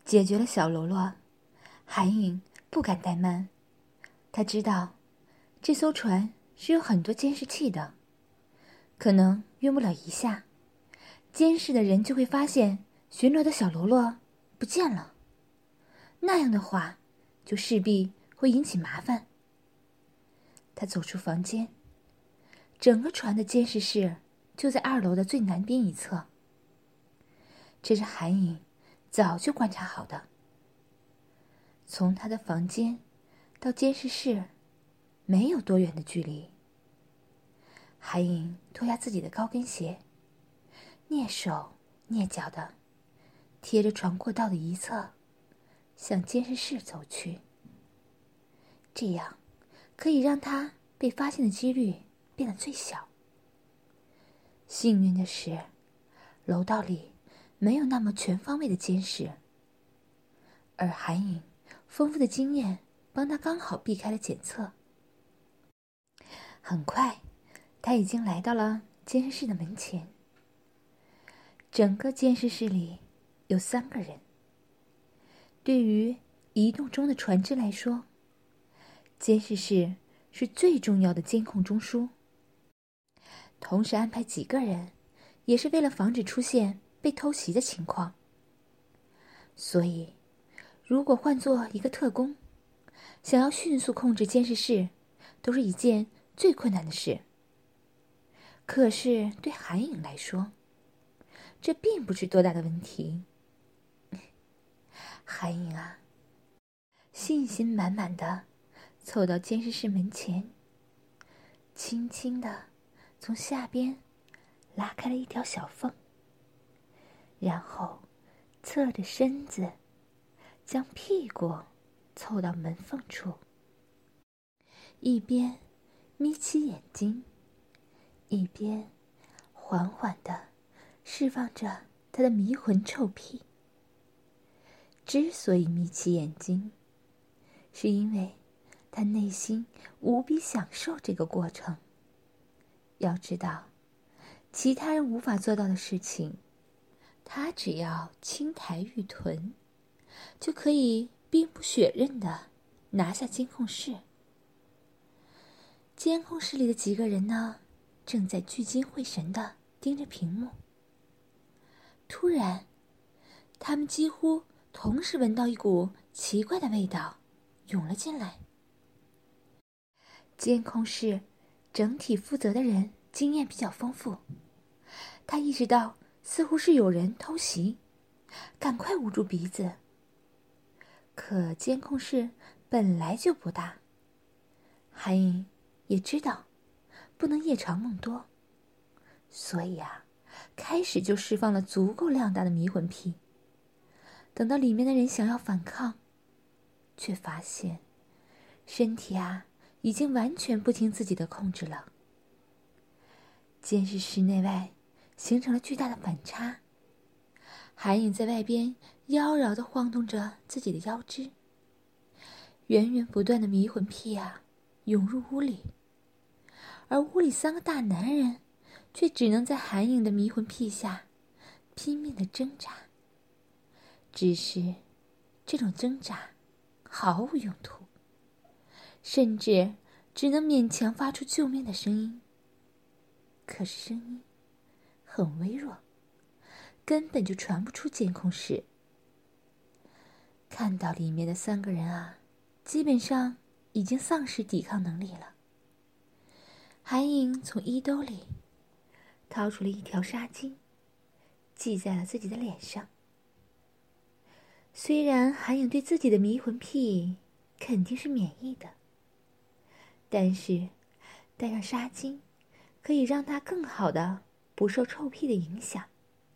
解决了小喽啰，韩颖不敢怠慢。他知道这艘船是有很多监视器的，可能用不了一下，监视的人就会发现巡逻的小喽啰不见了。那样的话，就势必会引起麻烦。他走出房间，整个船的监视室就在2楼的最南边一侧。这是韩颖早就观察好的。从他的房间到监视室没有多远的距离。韩颖脱下自己的高跟鞋，蹑手蹑脚的贴着船过道的一侧向监视室走去。这样可以让他被发现的几率变得最小。幸运的是，楼道里没有那么全方位的监视，而韩颖丰富的经验帮他刚好避开了检测。很快，他已经来到了监视室的门前。整个监视室里有3个人。对于移动中的船只来说，监视室是最重要的监控中枢。同时安排几个人，也是为了防止出现被偷袭的情况。所以，如果换做一个特工，想要迅速控制监视室，都是一件最困难的事。可是对韩颖来说，这并不是多大的问题。韩颖啊，信心满满的凑到监视室门前，轻轻地从下边拉开了一条小缝，然后侧着身子将屁股凑到门缝处，一边眯起眼睛，一边缓缓地释放着他的迷魂臭屁。之所以眯起眼睛，是因为他内心无比享受这个过程。要知道，其他人无法做到的事情，他只要轻抬玉臀，就可以兵不血刃地拿下监控室。监控室里的几个人呢，正在聚精会神地盯着屏幕。突然，他们几乎同时闻到一股奇怪的味道涌了进来。监控室整体负责的人经验比较丰富，他意识到似乎是有人偷袭，赶快捂住鼻子。可监控室本来就不大，韩颖也知道不能夜长梦多，所以开始就释放了足够量大的迷魂屁。等到里面的人想要反抗，却发现身体已经完全不听自己的控制了。监视室内外形成了巨大的反差。韩颖在外边妖娆地晃动着自己的腰肢，源源不断的迷魂屁涌入屋里，而屋里3个大男人却只能在韩颖的迷魂屁下拼命地挣扎。只是这种挣扎毫无用途，甚至只能勉强发出救命的声音。可是声音很微弱，根本就传不出监控室。看到里面的3个人基本上已经丧失抵抗能力了。韩颖从衣兜里掏出了一条纱巾，系在了自己的脸上。虽然韩颖对自己的迷魂癖肯定是免疫的，但是戴上纱巾可以让他更好的不受臭屁的影响。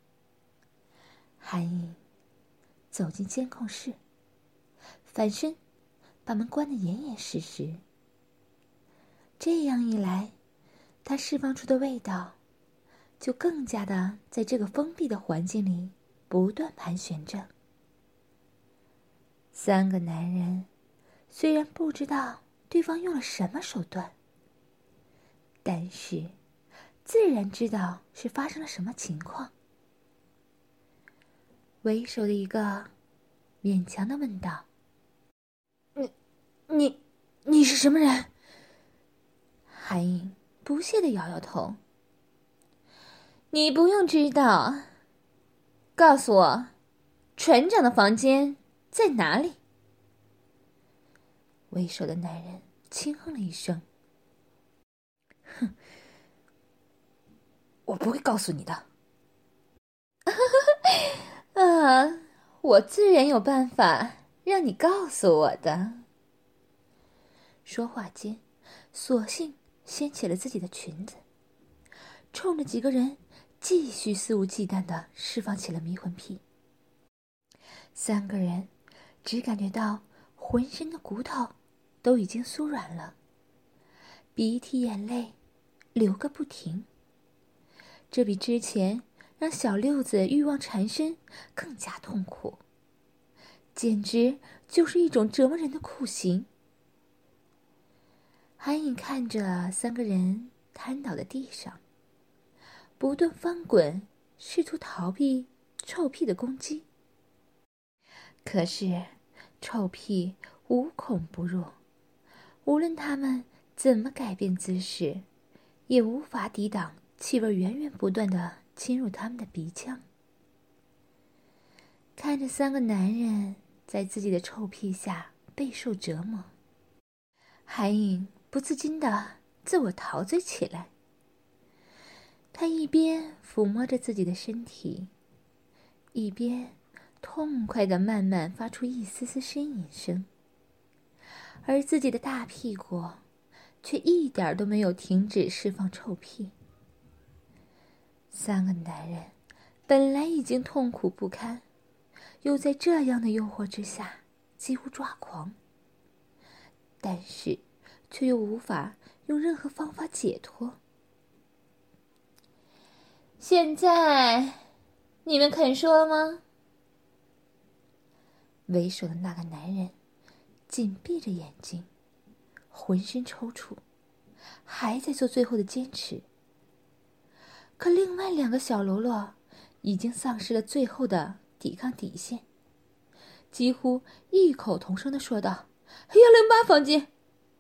韩颖走进监控室，反身把门关得严严实实。这样一来，他释放出的味道就更加的在这个封闭的环境里不断盘旋着。3个男人虽然不知道对方用了什么手段，但是自然知道是发生了什么情况。为首的一个勉强地问道：“你是什么人？”韩影不屑地摇摇头：“你不用知道。告诉我，船长的房间在哪里？”为首的男人轻哼了一声：“哼，我不会告诉你的。”啊，我自然有办法让你告诉我的。说话间，索性掀起了自己的裙子，冲着几个人继续肆无忌惮地释放起了迷魂癖。3个人只感觉到浑身的骨头都已经酥软了，鼻涕眼泪流个不停。这比之前让小六子欲望缠身更加痛苦，简直就是一种折磨人的酷刑。韩影看着3个人瘫倒在地上，不断翻滚，试图逃避臭屁的攻击。可是臭屁无孔不入，无论他们怎么改变姿势，也无法抵挡气味源源不断地侵入他们的鼻腔。看着3个男人在自己的臭屁下备受折磨，韩影不自禁地自我陶醉起来。他一边抚摸着自己的身体，一边痛快地慢慢发出一丝丝呻吟声，而自己的大屁股却一点都没有停止释放臭屁。3个男人本来已经痛苦不堪，又在这样的诱惑之下几乎抓狂，但是却又无法用任何方法解脱。现在你们肯说吗？为首的那个男人紧闭着眼睛，浑身抽搐，还在做最后的坚持。可另外2个小喽啰已经丧失了最后的抵抗底线，几乎异口同声地说道：“108房间。”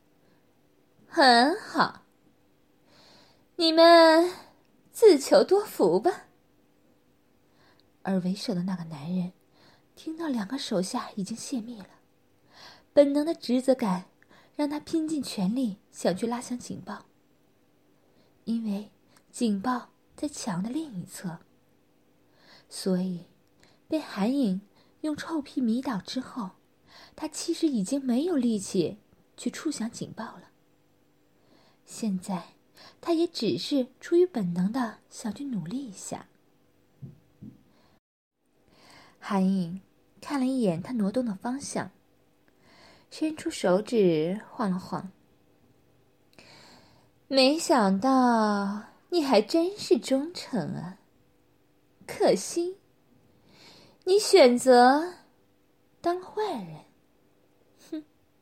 很好，你们自求多福吧。而为首的那个男人听到2个手下已经泄密了，本能的职责感让他拼尽全力想去拉响警报，因为警报在墙的另一侧，所以被韩影用臭屁迷倒之后，他其实已经没有力气去触响警报了。现在他也只是出于本能的想去努力一下。韩影看了一眼他挪动的方向，伸出手指晃了晃。没想到你还真是忠诚啊，可惜你选择当坏人。哼！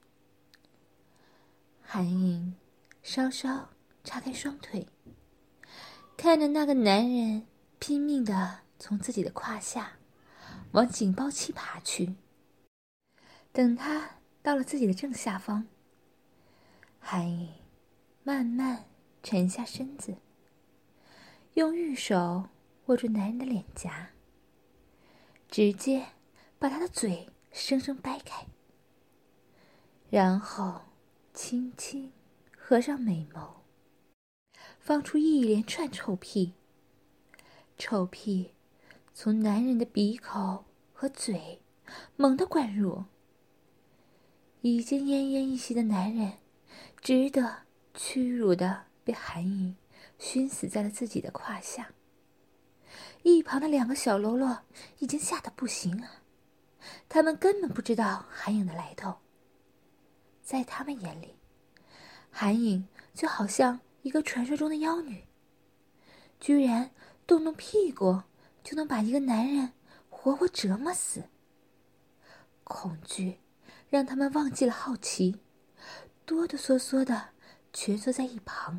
韩影稍稍叉开双腿，看着那个男人拼命地从自己的胯下往警报器爬去。等他到了自己的正下方，韩影慢慢沉下身子，用玉手握住男人的脸颊，直接把他的嘴生生掰开，然后轻轻合上美眸，放出一连串臭屁。臭屁从男人的鼻口和嘴猛地灌入，已经奄奄一息的男人只得屈辱地被韩影熏死在了自己的胯下。一旁的2个小喽啰已经吓得不行啊，他们根本不知道韩影的来头。在他们眼里，韩影就好像一个传说中的妖女，居然动动屁股就能把一个男人活活折磨死。恐惧让他们忘记了好奇，哆哆嗦嗦地蜷缩在一旁。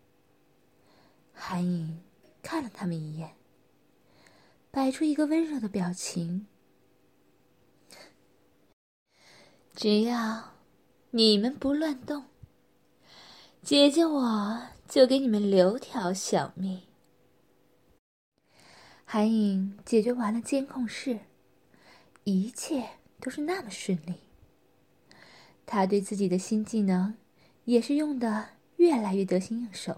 韩影看了他们一眼，摆出一个温柔的表情：“ 只要你们不乱动，姐姐我就给你们留条小命。韩颖解决完了监控室，一切都是那么顺利。他对自己的新技能也是用得越来越得心应手。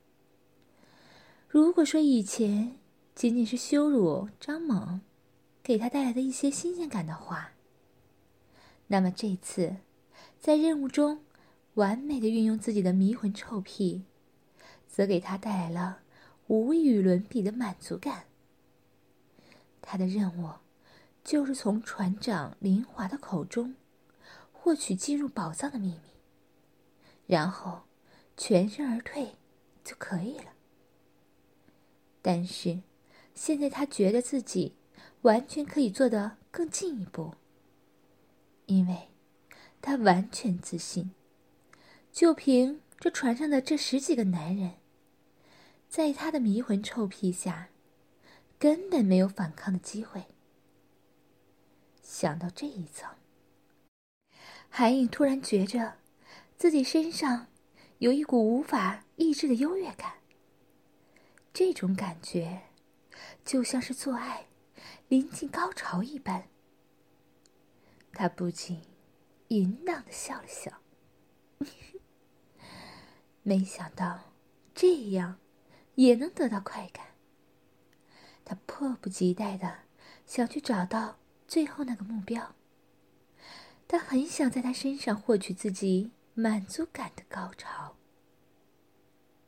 如果说以前仅仅是羞辱张猛给他带来的一些新鲜感的话，那么这次在任务中完美的运用自己的迷魂臭屁，则给他带来了无与伦比的满足感。他的任务就是从船长林华的口中获取进入宝藏的秘密，然后全身而退就可以了。但是现在他觉得自己完全可以做得更进一步，因为他完全自信，就凭这船上的这10几个男人，在他的迷魂臭屁下根本没有反抗的机会。想到这一层，韩颖突然觉着自己身上有一股无法抑制的优越感。这种感觉就像是做爱临近高潮一般。他不禁淫荡地笑了笑，没想到这样也能得到快感。他迫不及待地想去找到最后那个目标，他很想在他身上获取自己满足感的高潮。